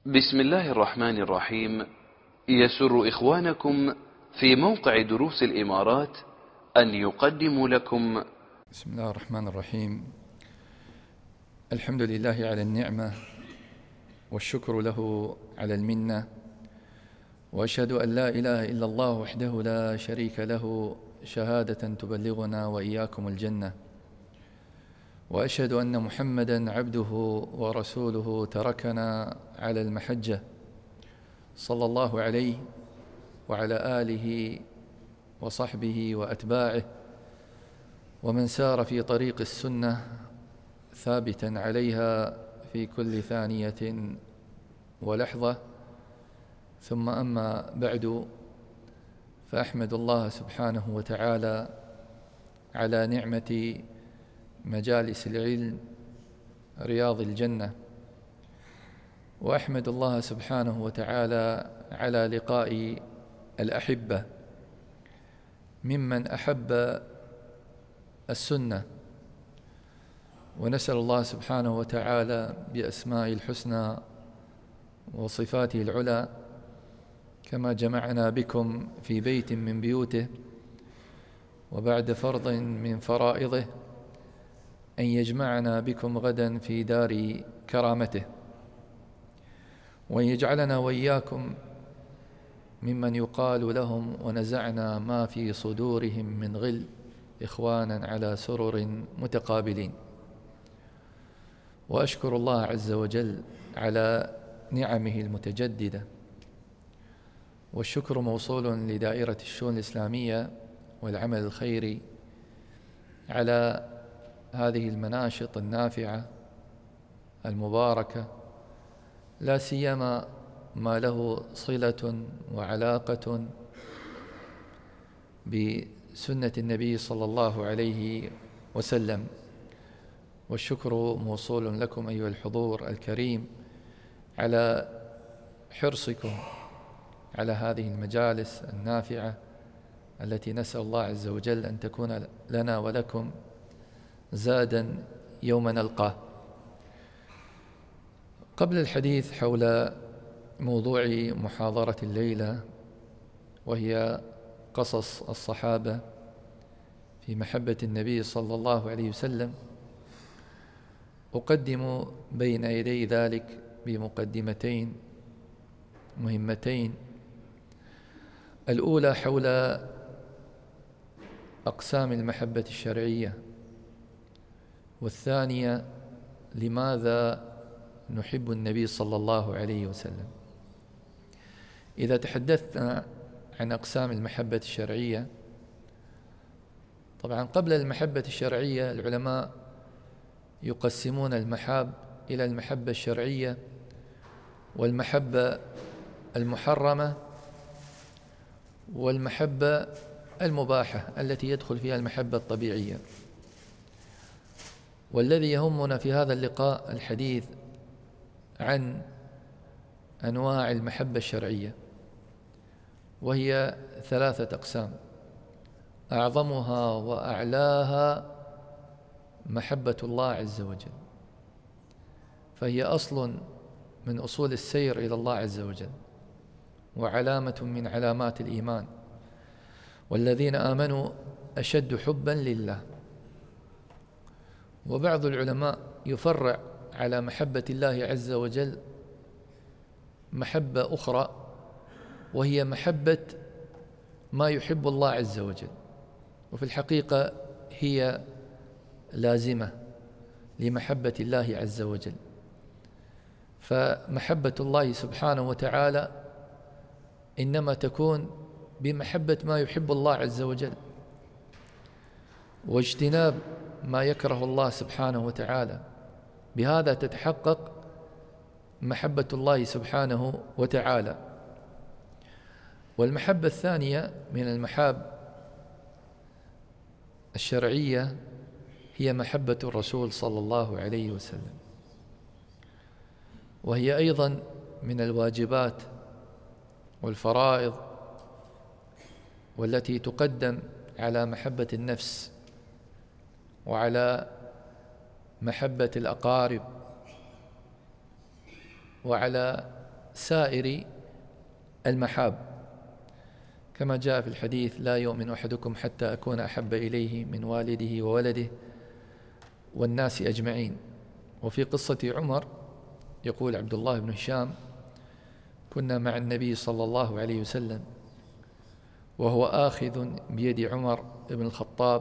بسم الله الرحمن الرحيم. يسر إخوانكم في موقع دروس الإمارات أن يقدموا لكم بسم الله الرحمن الرحيم. الحمد لله على النعمة والشكر له على المنة، وأشهد أن لا إله إلا الله وحده لا شريك له شهادة تبلغنا وإياكم الجنة، وأشهد أن محمدًا عبده ورسوله تركنا على المحجة صلى الله عليه وعلى آله وصحبه وأتباعه ومن سار في طريق السنة ثابتًا عليها في كل ثانية ولحظة. ثم أما بعد، فأحمد الله سبحانه وتعالى على نعمة مجالس العلم رياض الجنة، وأحمد الله سبحانه وتعالى على لقاء الأحبة ممن أحب السنة، ونسأل الله سبحانه وتعالى بأسمائه الحسنى وصفاته العلى كما جمعنا بكم في بيت من بيوته وبعد فرض من فرائضه أن يجمعنا بكم غدا في دار كرامته، وأن يجعلنا وإياكم ممن يقال لهم ونزعنا ما في صدورهم من غل إخوانا على سرر متقابلين. وأشكر الله عز وجل على نعمه المتجددة، والشكر موصول لدائرة الشؤون الإسلامية والعمل الخيري على هذه المناشط النافعة المباركة، لا سيما ما له صلة وعلاقة بسنة النبي صلى الله عليه وسلم. والشكر موصول لكم أيها الحضور الكريم على حرصكم على هذه المجالس النافعة التي نسأل الله عز وجل أن تكون لنا ولكم زادا يوم نلقاه. قبل الحديث حول موضوع محاضرة الليلة، وهي قصص الصحابة في محبة النبي صلى الله عليه وسلم، أقدم بين يدي ذلك بمقدمتين مهمتين. الأولى حول أقسام المحبة الشرعية، والثانية لماذا نحب النبي صلى الله عليه وسلم. إذا تحدثنا عن أقسام المحبة الشرعية، طبعا قبل المحبة الشرعية العلماء يقسمون المحاب إلى المحبة الشرعية والمحبة المحرمة والمحبة المباحة التي يدخل فيها المحبة الطبيعية. والذي يهمنا في هذا اللقاء الحديث عن أنواع المحبة الشرعية، وهي ثلاثة أقسام، أعظمها وأعلاها محبة الله عز وجل، فهي أصل من أصول السير إلى الله عز وجل، وعلامة من علامات الإيمان. والذين آمنوا أشد حبا لله. وبعض العلماء يفرع على محبة الله عز وجل محبة أخرى، وهي محبة ما يحب الله عز وجل، وفي الحقيقة هي لازمة لمحبة الله عز وجل. فمحبة الله سبحانه وتعالى إنما تكون بمحبة ما يحب الله عز وجل، واجتناب ما يكره الله سبحانه وتعالى، بهذا تتحقق محبة الله سبحانه وتعالى. والمحبة الثانية من المحاب الشرعية هي محبة الرسول صلى الله عليه وسلم، وهي أيضا من الواجبات والفرائض، والتي تقدم على محبة النفس وعلى محبة الأقارب وعلى سائر المحاب، كما جاء في الحديث: لا يؤمن أحدكم حتى أكون أحب إليه من والده وولده والناس أجمعين. وفي قصة عمر يقول عبد الله بن هشام: كنا مع النبي صلى الله عليه وسلم وهو آخذ بيد عمر بن الخطاب،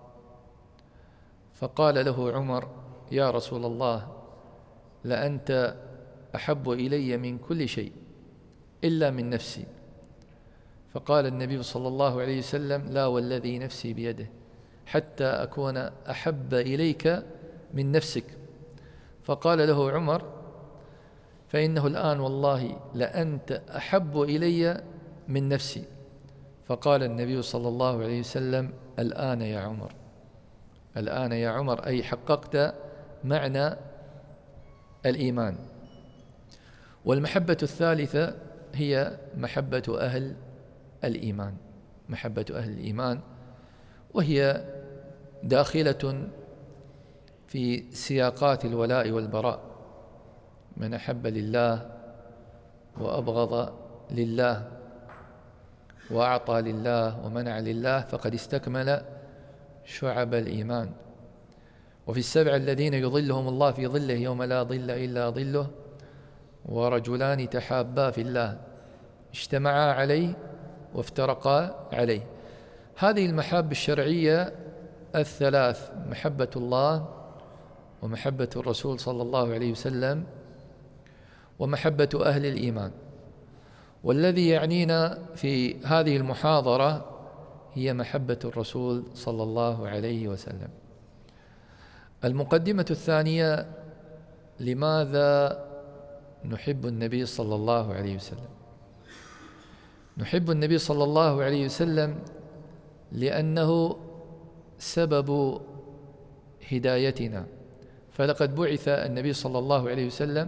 فقال له عمر: يا رسول الله، لأنت أحب إلي من كل شيء إلا من نفسي. فقال النبي صلى الله عليه وسلم: لا والذي نفسي بيده، حتى أكون أحب إليك من نفسك. فقال له عمر: فإنه الآن والله لأنت أحب إلي من نفسي. فقال النبي صلى الله عليه وسلم: الآن يا عمر، الآن يا عمر، أي حققت معنى الإيمان. والمحبة الثالثة هي محبة أهل الإيمان، محبة أهل الإيمان، وهي داخلة في سياقات الولاء والبراء. من أحب لله وأبغض لله وأعطى لله ومنع لله فقد استكمل شعب الإيمان. وفي السبع الذين يظلهم الله في ظله يوم لا ظل إلا ظله: ورجلان تحابا في الله اجتمعا عليه وافترقا عليه. هذه المحاب الشرعية الثلاث: محبة الله، ومحبة الرسول صلى الله عليه وسلم، ومحبة أهل الإيمان. والذي يعنينا في هذه المحاضرة هي محبة الرسول صلى الله عليه وسلم. المقدمة الثانية: لماذا نحب النبي صلى الله عليه وسلم؟ نحب النبي صلى الله عليه وسلم لأنه سبب هدايتنا. فلقد بعث النبي صلى الله عليه وسلم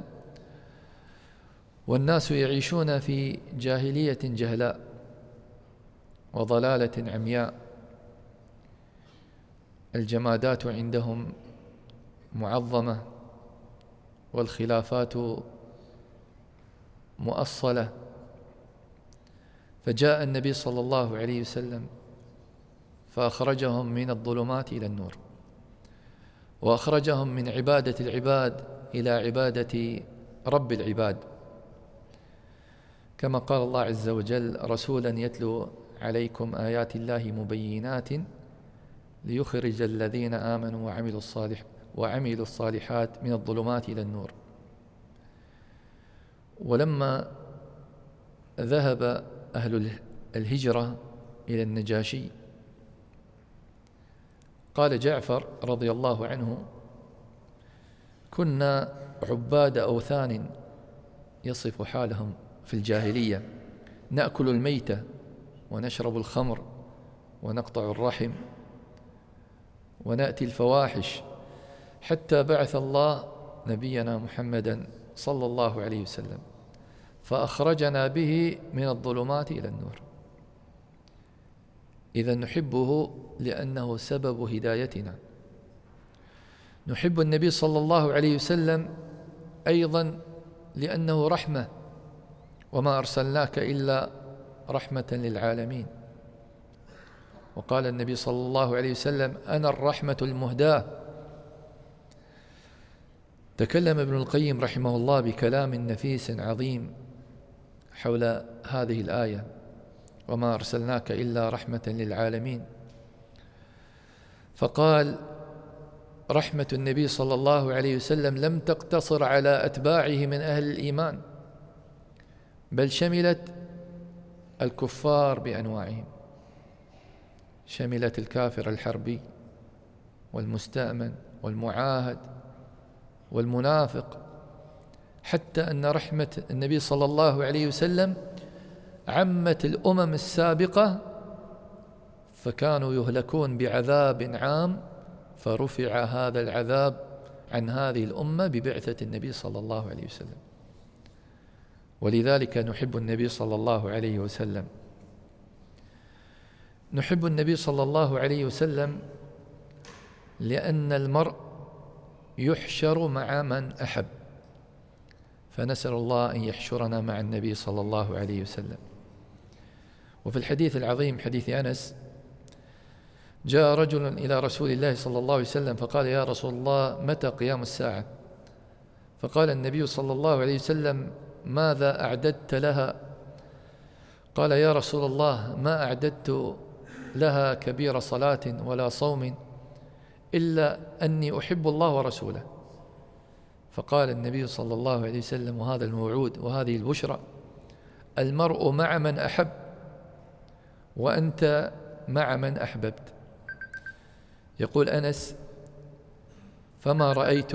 والناس يعيشون في جاهلية جهلاء وضلالة عمياء، الجمادات عندهم معظمة والخلافات مؤصلة. فجاء النبي صلى الله عليه وسلم فأخرجهم من الظلمات إلى النور، وأخرجهم من عبادة العباد إلى عبادة رب العباد، كما قال الله عز وجل: رسولا يتلو عليكم آيات الله مبينات ليخرج الذين آمنوا وعملوا الصالحات من الظلمات إلى النور. ولما ذهب أهل الهجرة إلى النجاشي قال جعفر رضي الله عنه: كنا عباد أوثان، يصف حالهم في الجاهلية، نأكل الميتة ونشرب الخمر ونقطع الرحم ونأتي الفواحش، حتى بعث الله نبينا محمدا صلى الله عليه وسلم فأخرجنا به من الظلمات إلى النور. إذا نحبه لأنه سبب هدايتنا. نحب النبي صلى الله عليه وسلم أيضا لأنه رحمة: وما أرسلناك إلا رحمة للعالمين. وقال النبي صلى الله عليه وسلم: أنا الرحمة المهداة. تكلم ابن القيم رحمه الله بكلام نفيس عظيم حول هذه الآية: وما أرسلناك إلا رحمة للعالمين. فقال: رحمة النبي صلى الله عليه وسلم لم تقتصر على أتباعه من أهل الإيمان، بل شملت الكفار بأنواعهم، شملت الكافر الحربي والمستأمن والمعاهد والمنافق، حتى أن رحمة النبي صلى الله عليه وسلم عمت الأمم السابقة، فكانوا يهلكون بعذاب عام، فرفع هذا العذاب عن هذه الأمة ببعثة النبي صلى الله عليه وسلم. ولذلك نحب النبي صلى الله عليه وسلم. نحب النبي صلى الله عليه وسلم لأن المرء يحشر مع من أحب، فنسأل الله أن يحشرنا مع النبي صلى الله عليه وسلم. وفي الحديث العظيم حديث أنس: جاء رجل إلى رسول الله صلى الله عليه وسلم فقال: يا رسول الله، متى قيام الساعة؟ فقال النبي صلى الله عليه وسلم: ماذا أعددت لها؟ قال: يا رسول الله، ما أعددت لها كبير صلاة ولا صوم إلا أني أحب الله ورسوله. فقال النبي صلى الله عليه وسلم: وهذا الموعود وهذه البشرى، المرء مع من أحب، وأنت مع من أحببت. يقول أنس: فما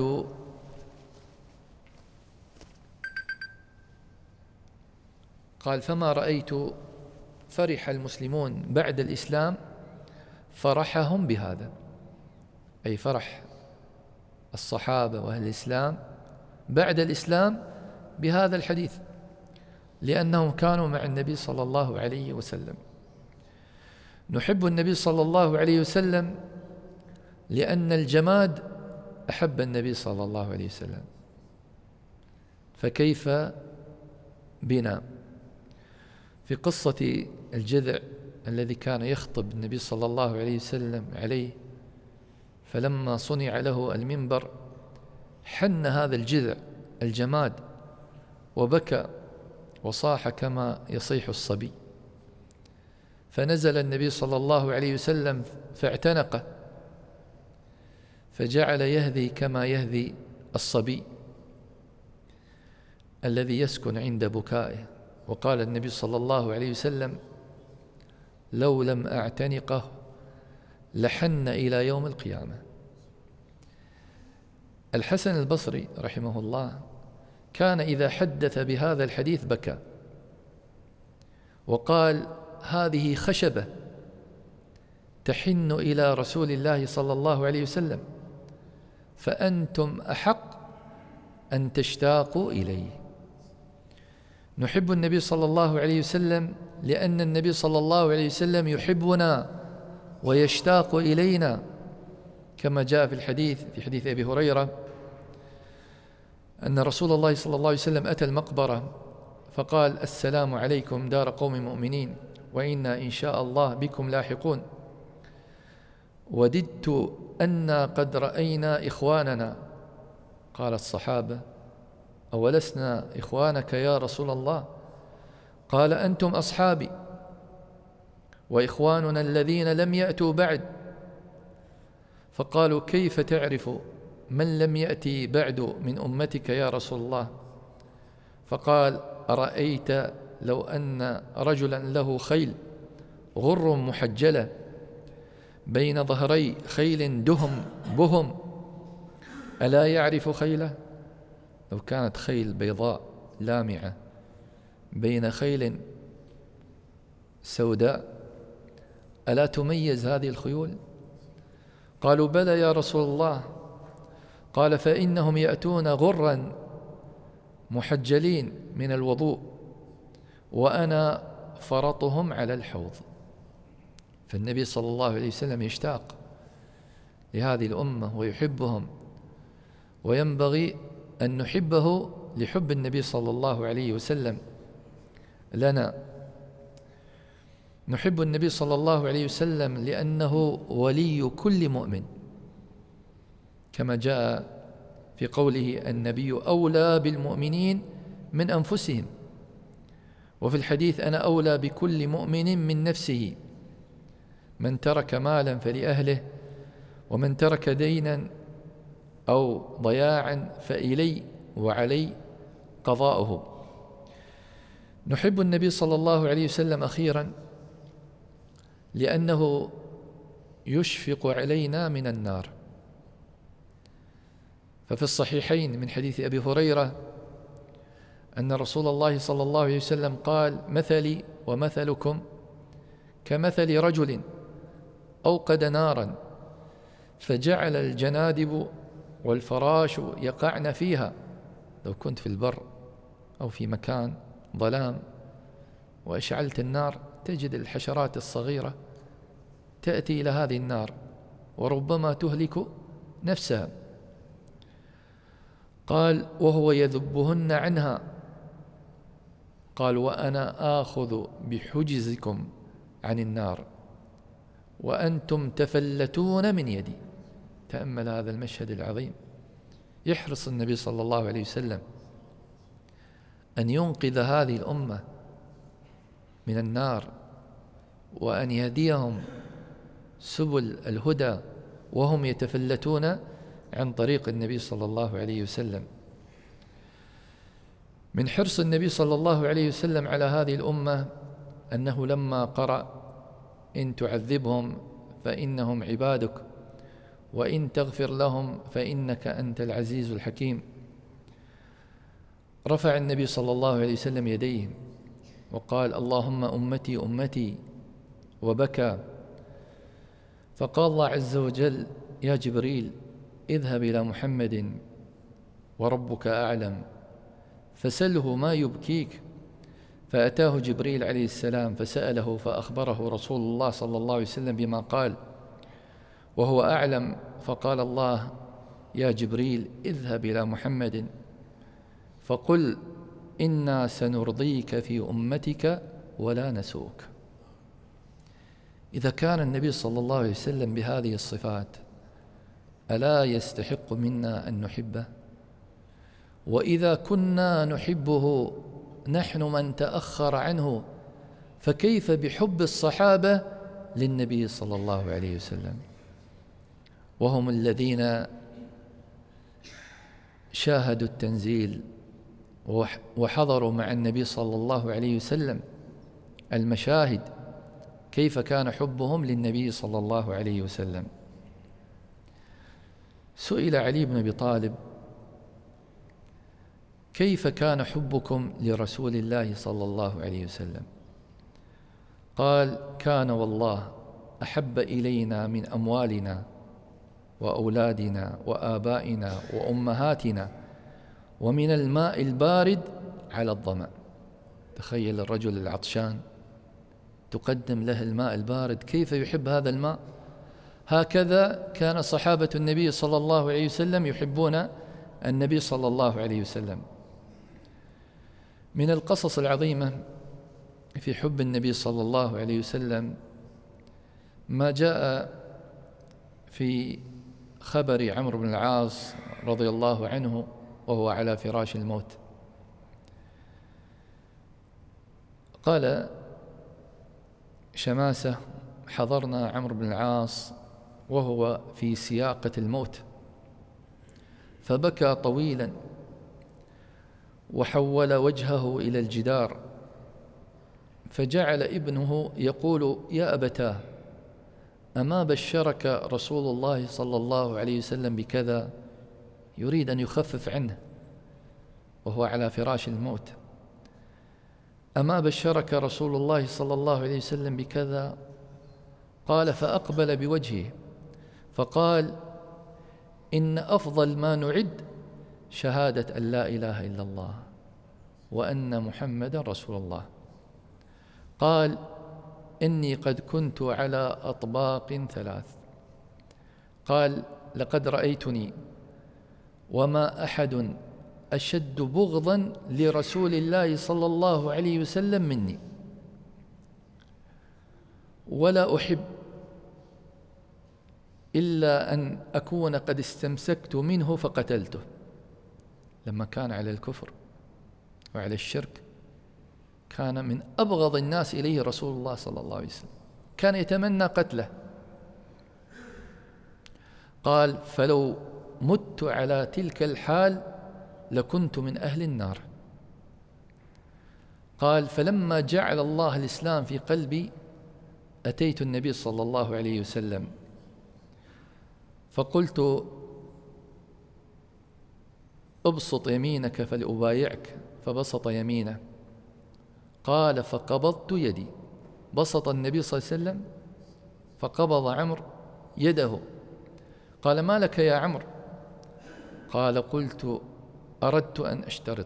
رأيت فرح المسلمون بعد الإسلام فرحهم بهذا، أي فرح الصحابة وأهل الإسلام بعد الإسلام بهذا الحديث، لأنهم كانوا مع النبي صلى الله عليه وسلم. نحب النبي صلى الله عليه وسلم لأن الجماد أحب النبي صلى الله عليه وسلم، فكيف بنا؟ في قصة الجذع الذي كان يخطب النبي صلى الله عليه وسلم عليه، فلما صنع له المنبر حن هذا الجذع الجماد وبكى وصاح كما يصيح الصبي، فنزل النبي صلى الله عليه وسلم فاعتنقه، فجعل يهذي كما يهذي الصبي الذي يسكن عند بكائه. وقال النبي صلى الله عليه وسلم: لو لم أعتنقه لحن إلى يوم القيامة. الحسن البصري رحمه الله كان إذا حدث بهذا الحديث بكى وقال: هذه خشبة تحن إلى رسول الله صلى الله عليه وسلم، فأنتم أحق أن تشتاقوا إليه. نحب النبي صلى الله عليه وسلم لأن النبي صلى الله عليه وسلم يحبنا ويشتاق إلينا، كما جاء في الحديث في حديث أبي هريرة أن رسول الله صلى الله عليه وسلم أتى المقبرة فقال: السلام عليكم دار قوم مؤمنين وإنا إن شاء الله بكم لاحقون، وددت أنا قد رأينا إخواننا. قال الصحابة: أولسنا إخوانك يا رسول الله؟ قال: أنتم أصحابي وإخواننا الذين لم يأتوا بعد. فقالوا: كيف تعرف من لم يأتي بعد من أمتك يا رسول الله؟ فقال: أرأيت لو أن رجلا له خيل غر محجلة بين ظهري خيل دهم بهم، ألا يعرف خيله؟ لو كانت خيل بيضاء لامعة بين خيل سوداء ألا تميز هذه الخيول؟ قالوا: بلى يا رسول الله. قال: فإنهم يأتون غرا محجلين من الوضوء وأنا فرطهم على الحوض. فالنبي صلى الله عليه وسلم يشتاق لهذه الأمة ويحبهم، وينبغي أن نحبه لحب النبي صلى الله عليه وسلم لنا. نحب النبي صلى الله عليه وسلم لأنه ولي كل مؤمن، كما جاء في قوله: النبي أولى بالمؤمنين من أنفسهم. وفي الحديث: أنا أولى بكل مؤمن من نفسه، من ترك مالا فلأهله، ومن ترك دينا أو ضياعا فإلي وعلي قضاؤه. نحب النبي صلى الله عليه وسلم أخيرا لأنه يشفق علينا من النار. ففي الصحيحين من حديث أبي هريرة أن رسول الله صلى الله عليه وسلم قال: مثلي ومثلكم كمثل رجل أوقد نارا فجعل الجنادب والفراش يقعن فيها. لو كنت في البر أو في مكان ظلام وأشعلت النار تجد الحشرات الصغيرة تأتي إلى هذه النار وربما تهلك نفسها. قال وهو يذبهن عنها. قال وأنا آخذ بحجزكم عن النار وأنتم تفلتون من يدي. تأمل هذا المشهد العظيم. يحرص النبي صلى الله عليه وسلم أن ينقذ هذه الأمة من النار وأن يهديهم سبل الهدى وهم يتفلتون عن طريق النبي صلى الله عليه وسلم. من حرص النبي صلى الله عليه وسلم على هذه الأمة أنه لما قرأ إن تعذبهم فإنهم عبادك وإن تغفر لهم فإنك أنت العزيز الحكيم، رفع النبي صلى الله عليه وسلم يديه وقال اللهم أمتي أمتي وبكى. فقال الله عز وجل يا جبريل اذهب إلى محمد وربك أعلم فسله ما يبكيك. فأتاه جبريل عليه السلام فسأله فأخبره رسول الله صلى الله عليه وسلم بما قال وهو أعلم. فقال الله يا جبريل اذهب إلى محمد فقل إنا سنرضيك في أمتك ولا نسوك. إذا كان النبي صلى الله عليه وسلم بهذه الصفات ألا يستحق منا أن نحبه؟ وإذا كنا نحبه نحن من تأخر عنه فكيف بحب الصحابة للنبي صلى الله عليه وسلم، وهم الذين شاهدوا التنزيل وحضروا مع النبي صلى الله عليه وسلم المشاهد. كيف كان حبهم للنبي صلى الله عليه وسلم؟ سئل علي بن أبي طالب كيف كان حبكم لرسول الله صلى الله عليه وسلم؟ قال كان والله أحب إلينا من أموالنا وأولادنا وآبائنا وأمهاتنا ومن الماء البارد على الظمأ. تخيل الرجل العطشان تقدم له الماء البارد، كيف يحب هذا الماء؟ هكذا كان صحابة النبي صلى الله عليه وسلم يحبون النبي صلى الله عليه وسلم. من القصص العظيمة في حب النبي صلى الله عليه وسلم ما جاء في خبر عمرو بن العاص رضي الله عنه وهو على فراش الموت. قال شماسة حضرنا عمرو بن العاص وهو في سياقة الموت فبكى طويلا وحول وجهه إلى الجدار، فجعل ابنه يقول يا أبتاه أما بشرك رسول الله صلى الله عليه وسلم بكذا؟ يريد أن يخفف عنه وهو على فراش الموت. أما بشرك رسول الله صلى الله عليه وسلم بكذا؟ قال فأقبل بوجهه فقال إن أفضل ما نعد شهادة أن لا إله إلا الله وأن محمدا رسول الله. قال إني قد كنت على أطباق ثلاث. قال لقد رأيتني وما أحد أشد بغضا لرسول الله صلى الله عليه وسلم مني، ولا أحب إلا أن أكون قد استمسكت منه فقتلته. لما كان على الكفر وعلى الشرك كان من أبغض الناس إليه رسول الله صلى الله عليه وسلم، كان يتمنى قتله. قال فلو مت على تلك الحال لكنت من أهل النار. قال فلما جعل الله الإسلام في قلبي أتيت النبي صلى الله عليه وسلم فقلت ابسط يمينك فلأبايعك، فبسط يمينه. قال فقبضت يدي، بسط النبي صلى الله عليه وسلم فقبض عمرو يده. قال ما لك يا عمرو؟ قال قلت أردت أن أشترط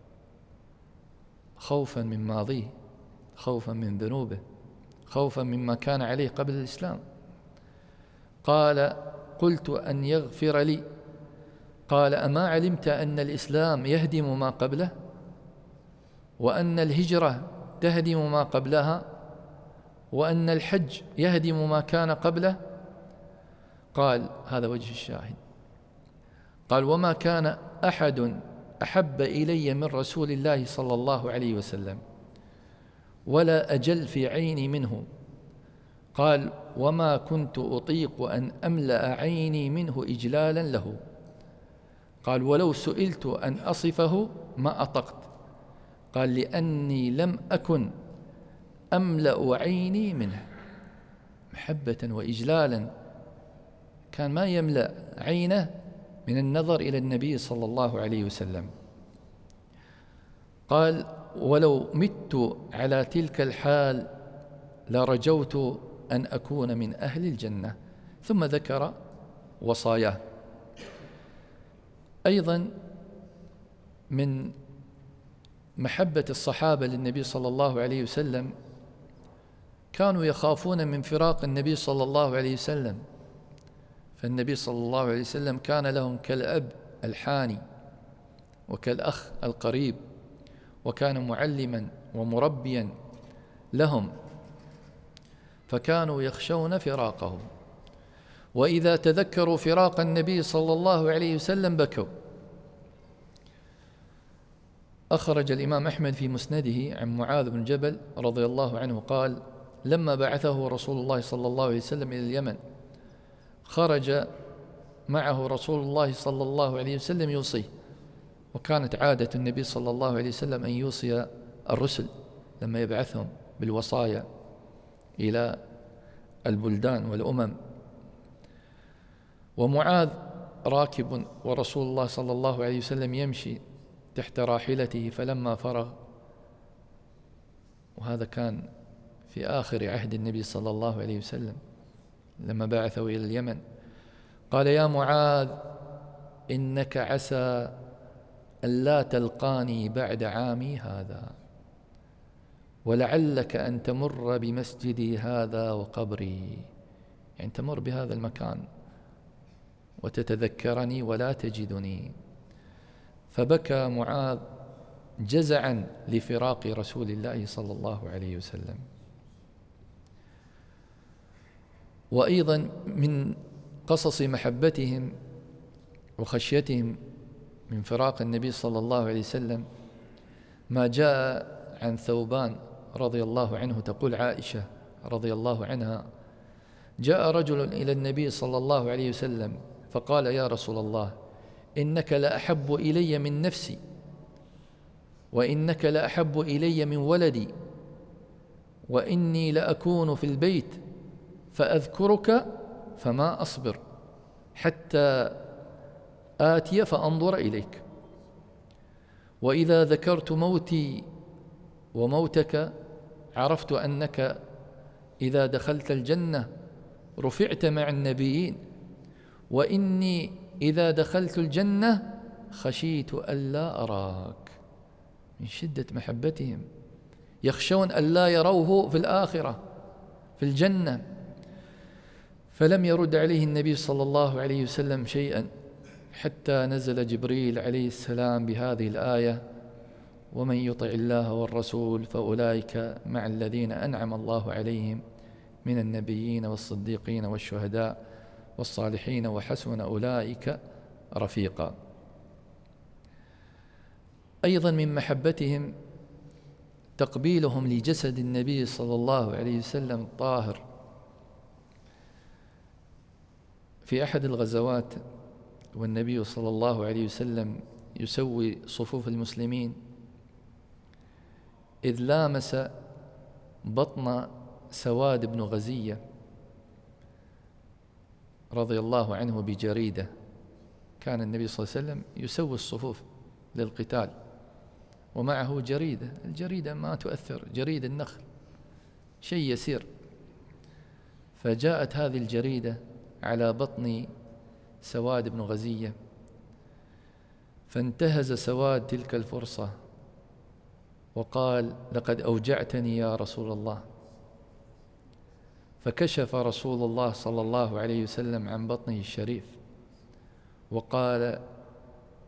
خوفا من ماضيه، خوفا من ذنوبه، خوفا مما كان عليه قبل الإسلام. قال قلت أن يغفر لي. قال: أما علمت أن الإسلام يهدم ما قبله، وأن الهجرة تهدم ما قبلها، وأن الحج يهدم ما كان قبله؟ قال: هذا وجه الشاهد. قال: وما كان أحد أحب إلي من رسول الله صلى الله عليه وسلم ولا أجل في عيني منه. قال: وما كنت أطيق أن أملأ عيني منه إجلالا له. قال: ولو سئلت أن أصفه ما أطقت. قال: لأني لم أكن أملأ عيني منه. محبة وإجلالا كان ما يملأ عينه من النظر إلى النبي صلى الله عليه وسلم. قال: ولو مت على تلك الحال لرجوت أن أكون من أهل الجنة. ثم ذكر وصاياه. أيضا من محبة الصحابة للنبي صلى الله عليه وسلم كانوا يخافون من فراق النبي صلى الله عليه وسلم، فالنبي صلى الله عليه وسلم كان لهم كالأب الحاني وكالأخ القريب، وكان معلما ومربيا لهم، فكانوا يخشون فراقه. وإذا تذكروا فراق النبي صلى الله عليه وسلم بكوا. أخرج الإمام أحمد في مسنده عن معاذ بن جبل رضي الله عنه قال: لما بعثه رسول الله صلى الله عليه وسلم إلى اليمن خرج معه رسول الله صلى الله عليه وسلم يوصيه، وكانت عادة النبي صلى الله عليه وسلم أن يوصي الرسل لما يبعثهم بالوصايا إلى البلدان والأمم. ومعاذ راكب ورسول الله صلى الله عليه وسلم يمشي تحت راحلته، فلما فرغ، وهذا كان في آخر عهد النبي صلى الله عليه وسلم لما بعثه إلى اليمن، قال: يا معاذ إنك عسى أن لا تلقاني بعد عامي هذا، ولعلك أن تمر بمسجدي هذا وقبري، يعني تمر بهذا المكان وتتذكرني ولا تجدني. فبكى معاذ جزعا لفراق رسول الله صلى الله عليه وسلم. وأيضا من قصص محبتهم وخشيتهم من فراق النبي صلى الله عليه وسلم ما جاء عن ثوبان رضي الله عنه. تقول عائشة رضي الله عنها: جاء رجل إلى النبي صلى الله عليه وسلم فقال: يا رسول الله، إنك لأحب إلي من نفسي، وإنك لأحب إلي من ولدي، وإني لأكون في البيت فأذكرك فما أصبر حتى آتي فأنظر إليك، وإذا ذكرت موتي وموتك عرفت أنك إذا دخلت الجنة رفعت مع النبيين، وإني إذا دخلت الجنة خشيت ألا أراك. من شدة محبتهم يخشون ألا يروه في الآخرة في الجنة. فلم يرد عليه النبي صلى الله عليه وسلم شيئا حتى نزل جبريل عليه السلام بهذه الآية: ومن يطع الله والرسول فأولئك مع الذين أنعم الله عليهم من النبيين والصديقين والشهداء والصالحين وحسن أولئك رفيقا. أيضا من محبتهم تقبيلهم لجسد النبي صلى الله عليه وسلم الطاهر. في أحد الغزوات والنبي صلى الله عليه وسلم يسوي صفوف المسلمين، إذ لامس بطن سواد بن غزية رضي الله عنه بجريدة. كان النبي صلى الله عليه وسلم يسوي الصفوف للقتال ومعه جريدة، الجريدة ما تؤثر، جريد النخل شيء يسير، فجاءت هذه الجريدة على بطن سواد بن غزية، فانتهز سواد تلك الفرصة وقال: لقد أوجعتني يا رسول الله. فكشف رسول الله صلى الله عليه وسلم عن بطنه الشريف وقال: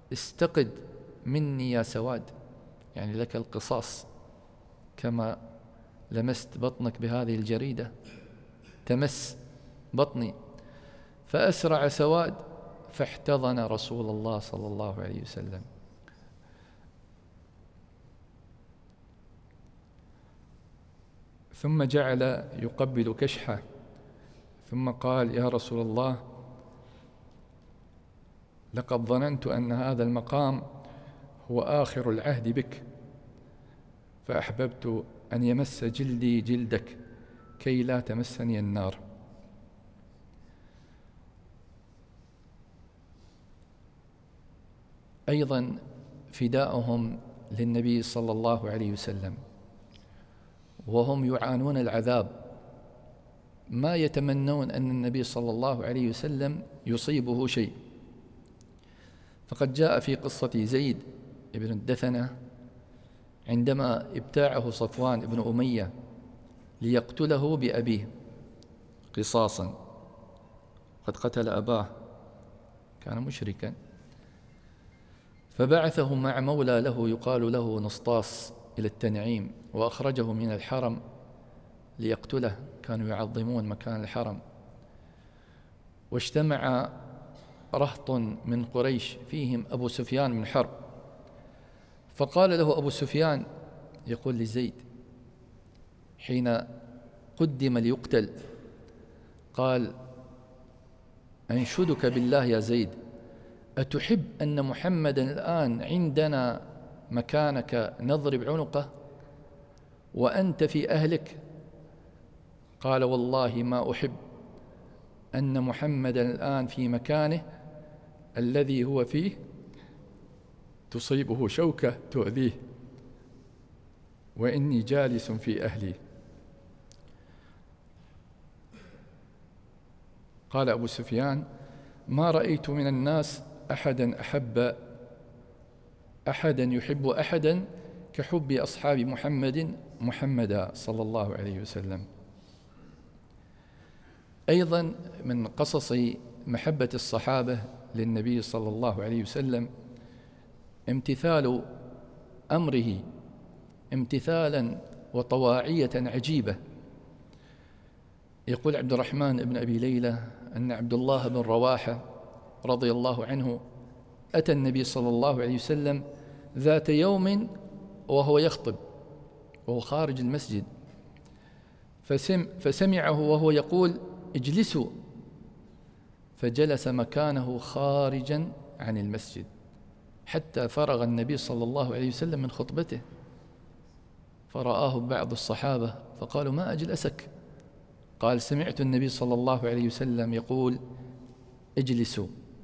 استقد مني يا سواد، يعني لك القصاص، كما لمست بطنك بهذه الجريدة تمس بطني. فأسرع سواد فاحتضن رسول الله صلى الله عليه وسلم. ثم جعل يقبل كشحه، ثم قال: يا رسول الله، لقد ظننت أن هذا المقام هو آخر العهد بك، فأحببت أن يمس جلدي جلدك كي لا تمسني النار. أيضا فداؤهم للنبي صلى الله عليه وسلم وهم يعانون العذاب، ما يتمنون أن النبي صلى الله عليه وسلم يصيبه شيء. فقد جاء في قصة زيد بن الدثنة عندما ابتاعه صفوان بن أمية ليقتله بأبيه قصاصا، قد قتل أباه كان مشركا، فبعثه مع مولى له يقال له نسطاس إلى التنعيم، وأخرجه من الحرم ليقتله، كانوا يعظمون مكان الحرم. واجتمع رهط من قريش فيهم أبو سفيان بن حرب، فقال له أبو سفيان يقول لزيد حين قدم ليقتل، قال: أنشدك بالله يا زيد، أتحب أن محمدا الآن عندنا مكانك نضرب عنقه وأنت في أهلك؟ قال: والله ما أحب أن محمدا الآن في مكانه الذي هو فيه تصيبه شوكة تؤذيه، وإني جالس في أهلي. قال أبو سفيان: ما رأيت من الناس أحدا يحب أحدا كحب أصحاب محمدا صلى الله عليه وسلم. أيضا من قصص محبة الصحابة للنبي صلى الله عليه وسلم امتثال أمره امتثالا وطواعية عجيبة. يقول عبد الرحمن بن أبي ليلى أن عبد الله بن رواحة رضي الله عنه أتى النبي صلى الله عليه وسلم ذات يوم وهو يخطب وهو خارج المسجد، فسمعه وهو يقول: اجلسوا، فجلس مكانه خارجا عن المسجد حتى فرغ النبي صلى الله عليه وسلم من خطبته، فرآه بعض الصحابة فقالوا: ما أجلسك؟ قال: سمعت النبي صلى الله عليه وسلم يقول: اجلسوا.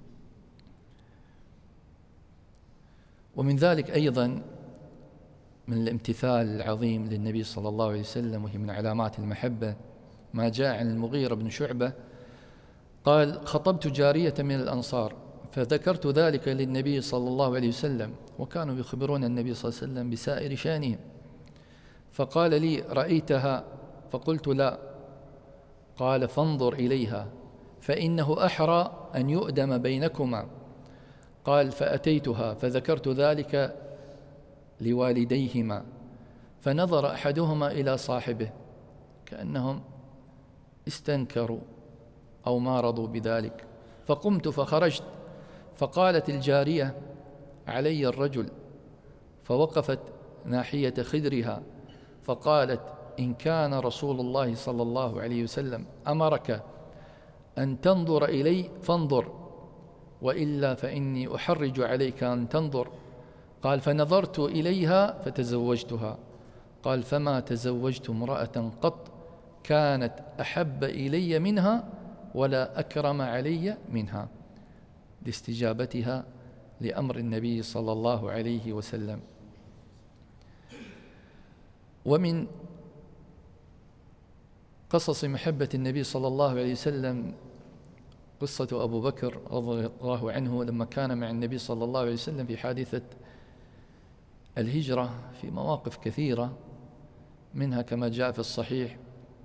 ومن ذلك أيضا من الامتثال العظيم للنبي صلى الله عليه وسلم، وهي من علامات المحبة، ما جاء عن المغيرة بن شعبة قال: خطبت جارية من الأنصار فذكرت ذلك للنبي صلى الله عليه وسلم، وكانوا يخبرون النبي صلى الله عليه وسلم بسائر شانهم، فقال لي: رأيتها؟ فقلت: لا. قال: فانظر إليها فإنه أحرى أن يؤدم بينكما. قال: فأتيتها فذكرت ذلك لوالديهما، فنظر أحدهما إلى صاحبه كأنهم استنكروا أو ما رضوا بذلك، فقمت فخرجت، فقالت الجارية: علي الرجل، فوقفت ناحية خدرها فقالت: إن كان رسول الله صلى الله عليه وسلم أمرك أن تنظر إلي فانظر، وإلا فإني أحرج عليك أن تنظر. قال: فنظرت إليها فتزوجتها. قال: فما تزوجت امرأة قط كانت أحب إلي منها ولا أكرم علي منها، لاستجابتها لأمر النبي صلى الله عليه وسلم. ومن قصص محبة النبي صلى الله عليه وسلم قصة أبو بكر رضي الله عنه لما كان مع النبي صلى الله عليه وسلم في حادثة الهجرة في مواقف كثيرة، منها كما جاء في الصحيح: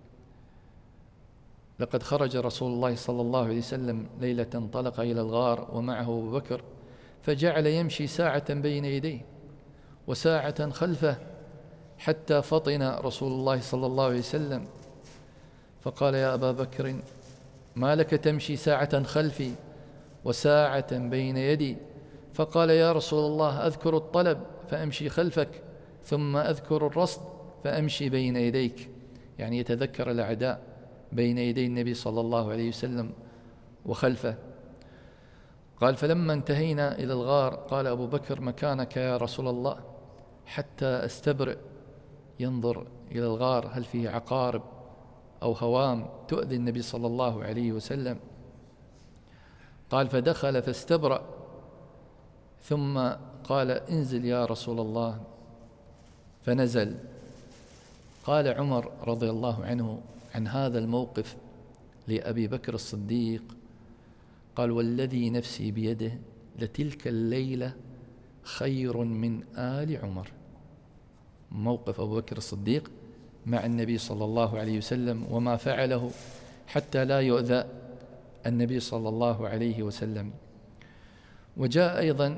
لقد خرج رسول الله صلى الله عليه وسلم ليلة انطلق إلى الغار ومعه أبو بكر، فجعل يمشي ساعة بين يديه وساعة خلفه حتى فطن رسول الله صلى الله عليه وسلم فقال: يا أبا بكر ما لك تمشي ساعة خلفي وساعة بين يدي؟ فقال: يا رسول الله أذكر الطلب فأمشي خلفك، ثم أذكر الرصد فأمشي بين يديك، يعني يتذكر الأعداء بين يدي النبي صلى الله عليه وسلم وخلفه. قال: فلما انتهينا إلى الغار قال أبو بكر: مكانك يا رسول الله حتى أستبرئ، ينظر إلى الغار هل فيه عقارب أو هوام تؤذي النبي صلى الله عليه وسلم. قال: فدخل فاستبرأ، ثم قال: انزل يا رسول الله، فنزل. قال عمر رضي الله عنه عن هذا الموقف لأبي بكر الصديق، قال: والذي نفسي بيده لتلك الليلة خير من آل عمر. موقف أبو بكر الصديق مع النبي صلى الله عليه وسلم وما فعله حتى لا يؤذى النبي صلى الله عليه وسلم. وجاء أيضا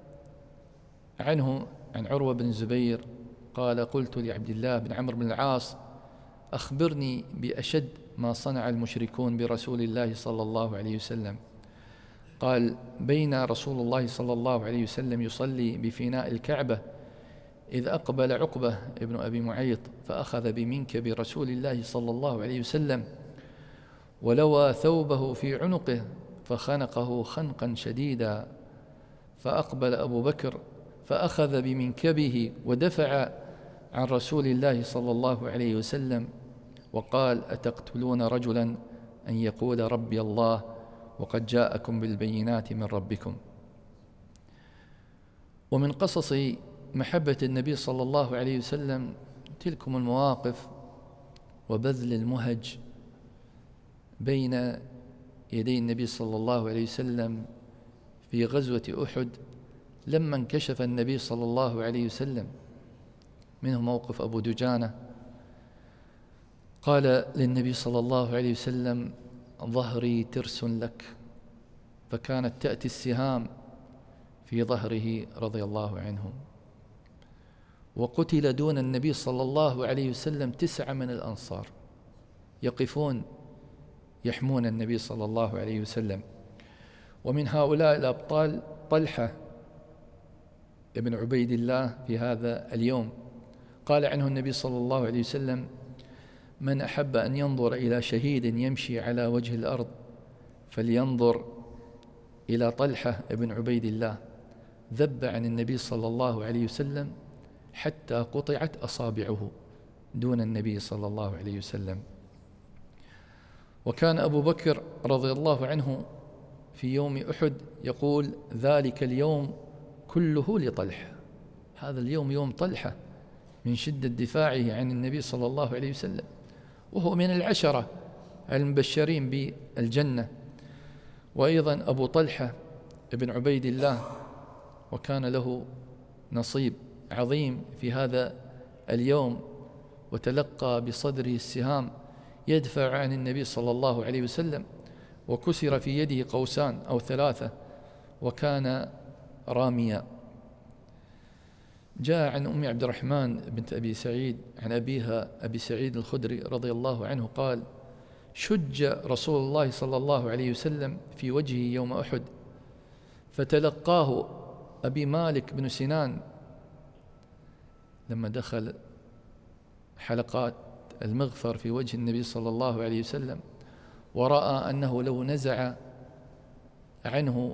عنه عن عروة بن الزبير قال: قلت لعبد الله بن عمرو بن العاص: أخبرني بأشد ما صنع المشركون برسول الله صلى الله عليه وسلم. قال: بين رسول الله صلى الله عليه وسلم يصلي بفناء الكعبة إذ أقبل عقبة ابن أبي معيط فأخذ بمنكب رسول الله صلى الله عليه وسلم ولوى ثوبه في عنقه فخنقه خنقا شديدا، فأقبل أبو بكر فأخذ بمنكبه ودفع عن رسول الله صلى الله عليه وسلم وقال: أتقتلون رجلا أن يقول ربي الله وقد جاءكم بالبينات من ربكم. ومن قصص محبة النبي صلى الله عليه وسلم تلكم المواقف وبذل المهج بين يدي النبي صلى الله عليه وسلم في غزوة أحد لما انكشف النبي صلى الله عليه وسلم. منه موقف أبو دجانة قال للنبي صلى الله عليه وسلم: ظهري ترس لك، فكانت تأتي السهام في ظهره رضي الله عنه. وقتل دون النبي صلى الله عليه وسلم 9 من الأنصار يقفون يحمون النبي صلى الله عليه وسلم. ومن هؤلاء الأبطال طلحة ابن عبيد الله في هذا اليوم قال عنه النبي صلى الله عليه وسلم: من أحب أن ينظر إلى شهيد يمشي على وجه الأرض فلينظر إلى طلحة ابن عبيد الله، ذب عن النبي صلى الله عليه وسلم حتى قطعت أصابعه دون النبي صلى الله عليه وسلم. وكان أبو بكر رضي الله عنه في يوم أحد يقول: ذلك اليوم كله لطلحة. هذا اليوم يوم طلحة من شدة دفاعه عن النبي صلى الله عليه وسلم، وهو من العشرة المبشرين بالجنة. وأيضا أبو طلحة ابن عبيد الله وكان له نصيب عظيم في هذا اليوم، وتلقى بصدره السهام يدفع عن النبي صلى الله عليه وسلم، وكسر في يده قوسان أو 3 وكان راميا. جاء عن أم عبد الرحمن بنت أبي سعيد عن أبيها أبي سعيد الخدري رضي الله عنه قال: شج رسول الله صلى الله عليه وسلم في وجهه يوم أحد، فتلقاه أبي مالك بن سنان لما دخل حلقات المغفر في وجه النبي صلى الله عليه وسلم، ورأى أنه لو نزع عنه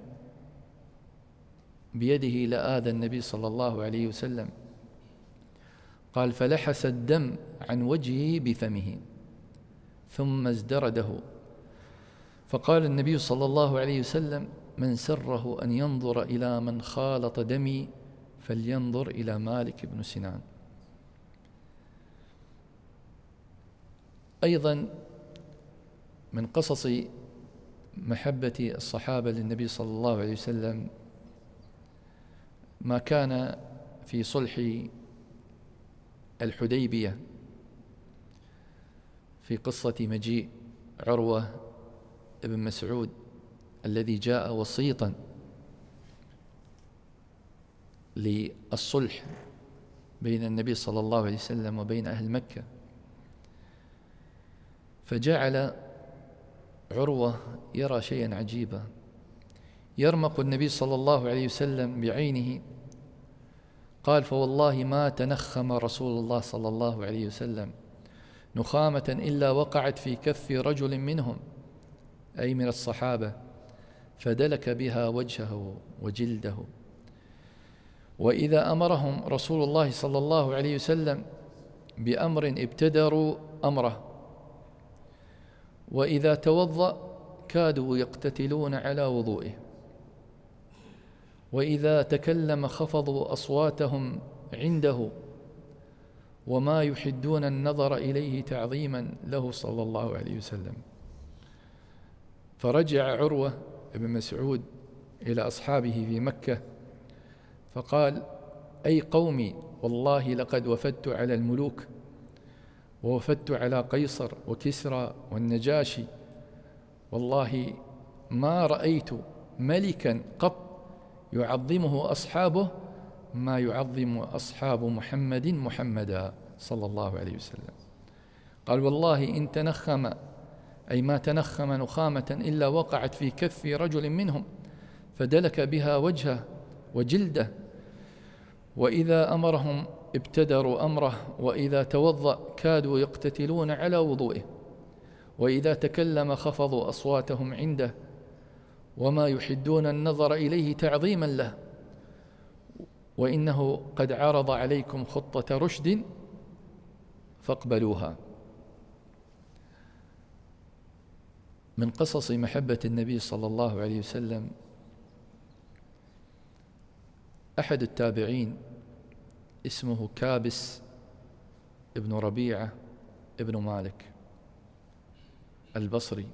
بيده لآذى النبي صلى الله عليه وسلم. قال: فلحس الدم عن وجهه بفمه ثم ازدرده، فقال النبي صلى الله عليه وسلم: من سره أن ينظر إلى من خالط دمي فلينظر إلى مالك بن سنان. أيضا من قصص محبة الصحابة للنبي صلى الله عليه وسلم ما كان في صلح الحديبية في قصة مجيء عروة ابن مسعود الذي جاء وسيطا للصلح بين النبي صلى الله عليه وسلم وبين أهل مكة، فجعل عروة يرى شيئا عجيبا، يرمق النبي صلى الله عليه وسلم بعينه. قال: فوالله ما تنخم رسول الله صلى الله عليه وسلم نخامة إلا وقعت في كف رجل منهم، أي من الصحابة، فدلك بها وجهه وجلده. وإذا أمرهم رسول الله صلى الله عليه وسلم بأمر ابتدروا أمره، وإذا توضأ كادوا يقتتلون على وضوئه، وإذا تكلم خفضوا أصواتهم عنده، وما يحدون النظر إليه تعظيما له صلى الله عليه وسلم. فرجع عروة بن مسعود إلى أصحابه في مكة فقال: أي قومي، والله لقد وفدت على الملوك، ووفدت على قيصر وكسرى والنجاشي، والله ما رأيت ملكا قط يعظمه أصحابه ما يعظم أصحاب محمد محمدا صلى الله عليه وسلم. قال: والله إن تنخم، أي ما تنخم نخامة إلا وقعت في كف رجل منهم فدلك بها وجهه وجلده، وإذا أمرهم ابتدروا أمره، وإذا توضأ كادوا يقتتلون على وضوئه، وإذا تكلم خفضوا أصواتهم عنده، وما يحدون النظر إليه تعظيما له، وإنه قد عرض عليكم خطة رشد فاقبلوها. من قصص محبة النبي صلى الله عليه وسلم أحد التابعين اسمه كابس ابن ربيعة ابن مالك البصري.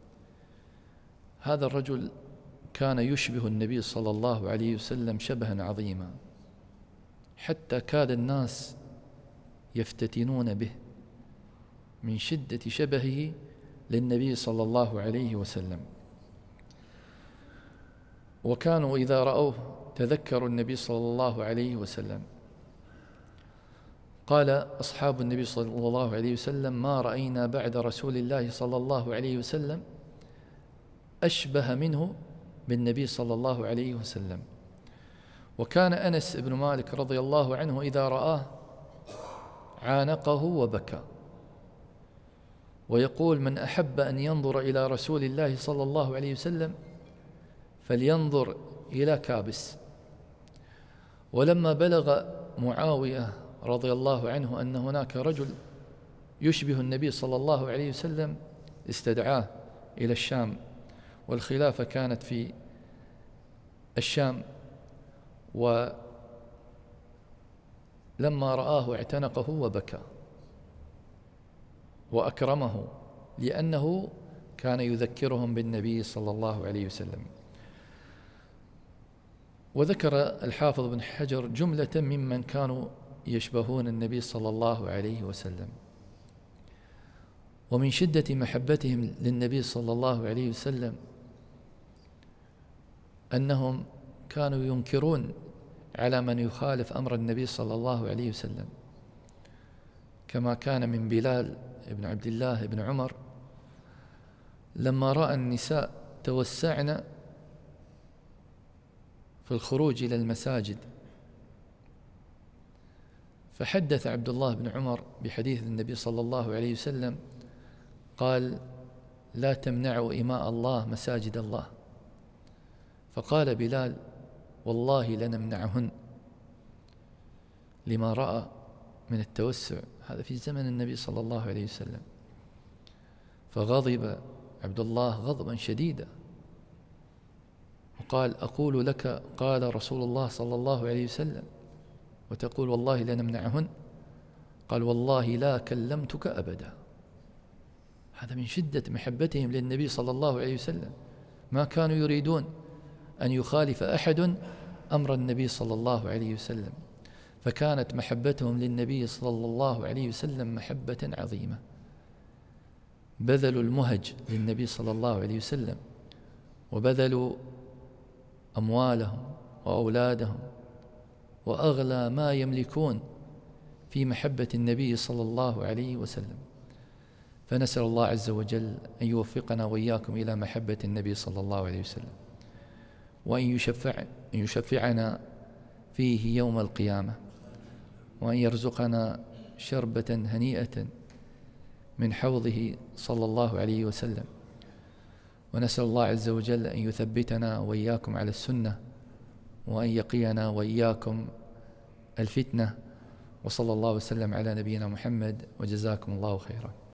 هذا الرجل كان يشبه النبي صلى الله عليه وسلم شبها عظيما، حتى كاد الناس يفتتنون به من شدة شبهه للنبي صلى الله عليه وسلم. وكانوا إذا رأوه تذكروا النبي صلى الله عليه وسلم. قال أصحاب النبي صلى الله عليه وسلم: ما رأينا بعد رسول الله صلى الله عليه وسلم أشبه منه بالنبي صلى الله عليه وسلم. وكان أنس بن مالك رضي الله عنه إذا رآه عانقه وبكى، ويقول: من أحب أن ينظر إلى رسول الله صلى الله عليه وسلم فلينظر إلى كابس. ولما بلغ معاوية رضي الله عنه أن هناك رجل يشبه النبي صلى الله عليه وسلم استدعاه إلى الشام، والخلافة كانت في الشام، ولما رآه اعتنقه وبكى وأكرمه، لأنه كان يذكرهم بالنبي صلى الله عليه وسلم. وذكر الحافظ بن حجر جملة ممن كانوا يشبهون النبي صلى الله عليه وسلم. ومن شدة محبتهم للنبي صلى الله عليه وسلم أنهم كانوا ينكرون على من يخالف أمر النبي صلى الله عليه وسلم، كما كان من بلال بن عبد الله بن عمر لما رأى النساء توسعن في الخروج إلى المساجد، فحدث عبد الله بن عمر بحديث النبي صلى الله عليه وسلم قال: لا تمنعوا إماء الله مساجد الله. فقال بلال: والله لنمنعهن، لما رأى من التوسع. هذا في زمن النبي صلى الله عليه وسلم. فغضب عبد الله غضبا شديدا وقال: أقول لك قال رسول الله صلى الله عليه وسلم وتقول والله لنمنعهن؟ قال: والله لا كلمتك أبدا. هذا من شدة محبتهم للنبي صلى الله عليه وسلم، ما كانوا يريدون أن يخالف أحد أمر النبي صلى الله عليه وسلم، فكانت محبتهم للنبي صلى الله عليه وسلم محبة عظيمة. بذلوا المهج للنبي صلى الله عليه وسلم، وبذلوا أموالهم وأولادهم وأغلى ما يملكون في محبة النبي صلى الله عليه وسلم. فنسأل الله عز وجل أن يوفقنا وإياكم إلى محبة النبي صلى الله عليه وسلم، وأن يشفعنا فيه يوم القيامة، وأن يرزقنا شربة هنيئة من حوضه صلى الله عليه وسلم. ونسأل الله عز وجل أن يثبتنا وإياكم على السنة، وأن يقينا وإياكم الفتنة. وصلى الله وسلم على نبينا محمد، وجزاكم الله خيرا.